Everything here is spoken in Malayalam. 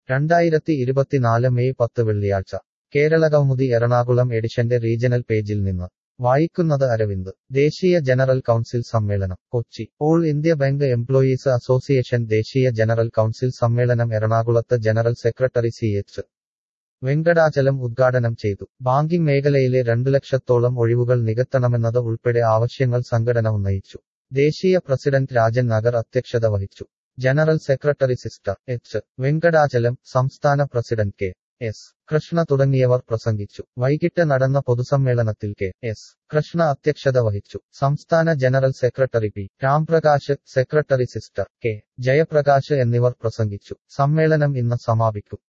2024 മെയ് 10 വെള്ളിയാഴ്ച കേരളകൗമുദി എറണാകുളം എഡിഷന്റെ റീജണൽ പേജിൽ നിന്ന് വായിക്കുന്നത് അരവിന്ദ്. ദേശീയ ജനറൽ കൗൺസിൽ സമ്മേളനം Kochi. All India bank employees association ദേശീയ ജനറൽ കൗൺസിൽ സമ്മേളനം എറണാകുളത്ത് ജനറൽ സെക്രട്ടറി CH വെങ്കടാചലം ഉദ്ഘാടനം ചെയ്തു. ബാങ്കിംഗ് മേഖലയിലെ 2 ലക്ഷത്തോളം ഒഴിവുകൾ നികത്തണമെന്നത് ഉൾപ്പെടെ ആവശ്യങ്ങൾ സംഘടന ഉന്നയിച്ചു. ദേശീയ പ്രസിഡന്റ് രാജൻ നഗർ അധ്യക്ഷത വഹിച്ചു. General secretary sister H Venkatachalam, സംസ്ഥാന പ്രസിഡന്റ് K.S. കൃഷ്ണ തുടങ്ങിയവർ പ്രസംഗിച്ചു. വൈകിട്ട് നടന്ന പൊതുസമ്മേളനത്തിൽ K.S. കൃഷ്ണ അധ്യക്ഷത വഹിച്ചു. സംസ്ഥാന general secretary P. Ramprakash, secretary sister K. Jayaprakash എന്നിവർ പ്രസംഗിച്ചു. സമ്മേളനം ഇന്ന് സമാപിക്കും.